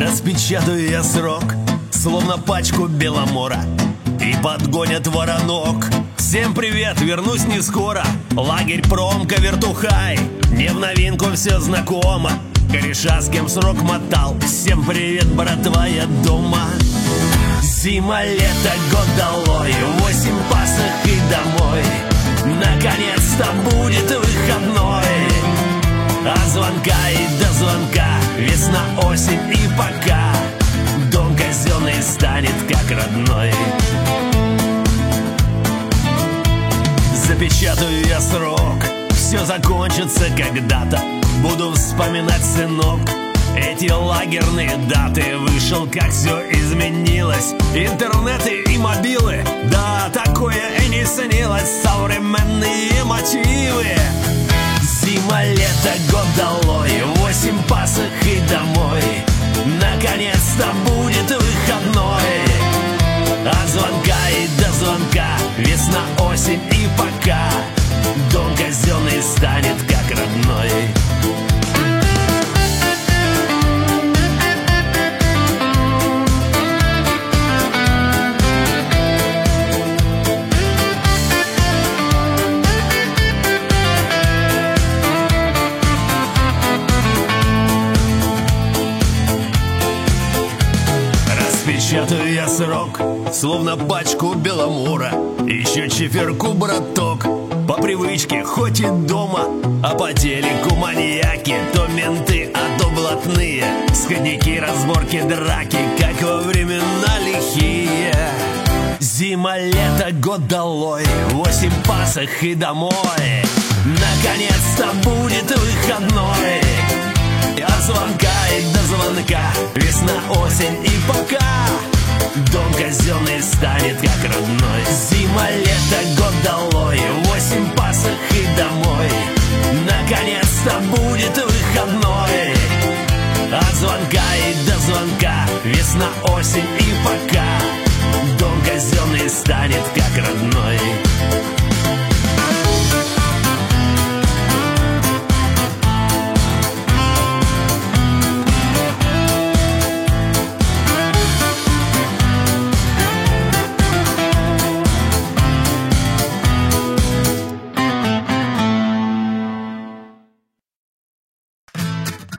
Распечатаю я срок, словно пачку Беломора, и подгонят воронок. Всем привет, вернусь не скоро. Лагерь, промка, вертухай, не в новинку, все знакомо. Кореша, с кем срок мотал. Всем привет, братва, я дома. Зима, лето, год долой, 8 пасок и домой. Наконец-то будет выходной. От звонка и до звонка, весна, осень и пока дом казенный станет как родной. Запечатаю я срок, все закончится когда-то. Буду вспоминать, сынок, эти лагерные даты. Вышел, как все изменилось, интернеты и мобилы. Да, такое и не снилось, современные мотивы. Зима, лето, год долой, 8 пасок и домой. Наконец-то будет выходной. От звонка и до звонка, весна, осень и пока дом казенный станет как родной. Распечатаю я срок, словно пачку Беломора, еще чеферку, браток. По привычке, хоть и дома, а по телеку маньяки. То менты, а то блатные, сходники, разборки, драки, как во времена лихие. Зима, лето, год долой, 8 пасок и домой. Наконец-то будет выходной. От звонка и до звонка, весна, осень и пока дом казенный станет